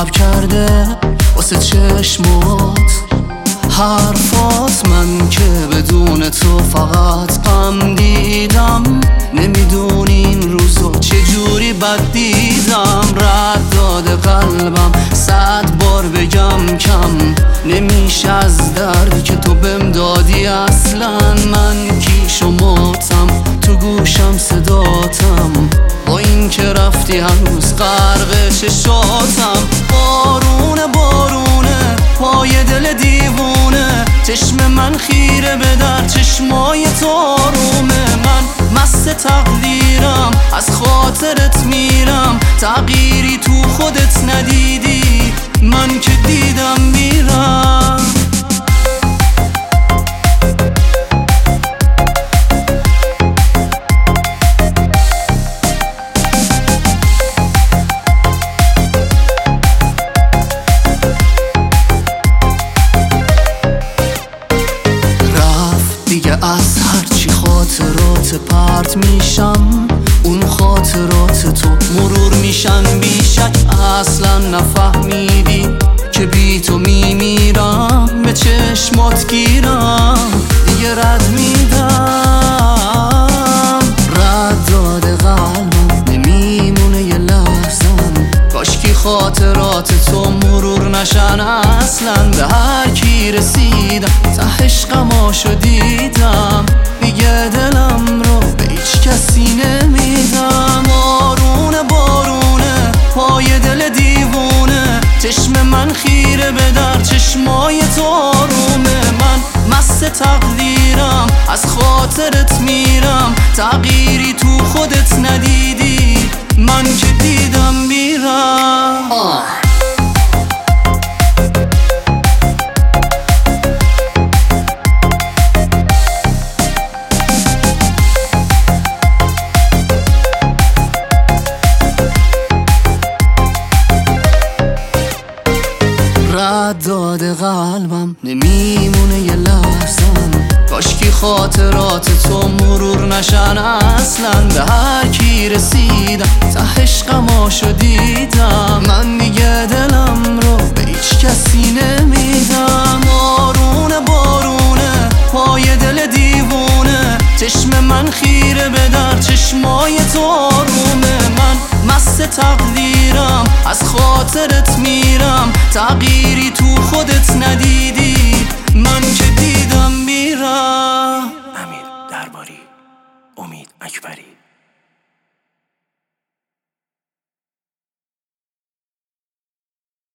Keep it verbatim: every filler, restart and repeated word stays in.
صبر کرده واسه چشمات حرفات. من که بدون تو فقط غم دیدم، نمیدونیم روزو چجوری بد دیدم. رد داده قلبم صد بار بگم کم نمیشه از دردی که تو بهم دادی. اصلا من کی شماتم تو گوشم صداتم، با این که رفتی هنوز غرق چشاتم. بارونه بارونه پای دل دیوونه، چشم من خیره به در چشمای تو آرومه. من مست تقدیرم از خاطرت میرم، تغییری تو خودت ندیدی من که دیدم میرم. دیگه از هرچی خاطرات پرت میشم، اون خاطرات تو مرور میشن بیشک. اصلا نفهمیدی که بی تو میمیرم، به چشمات گیرم دیگه رد میدم. رد داده قلبم نمیمونه یه لحظم، کاشکی خاطرات تو مرور نشن اصلا. به هر کی رسیدم ته عشقماشو دیدم، دیگه دلم رو به هیچ کسی نمیدم. بارونه بارونه پای دل دیوونه، چشم من خیره به در چشمای تو آرومه. من مست تقدیرم از خاطرت میرم، تغییری تو خودت ندیدی من که دیدم میرم. آه. رد داده قلبم نمیمونه یه لحظم، کاشکی خاطرات تو مرور نشن اصلا. به هر کی رسیدم ته عشقماشو دیدم، من دیگه دلم رو به هیچ کسی نمیدم. بارونه بارونه پای دل دیوونه، چشم من خیره به در چشمای تو آرومه. من مست تقدیرم از خاطرت میرم، تغییری تو خودت ندیدی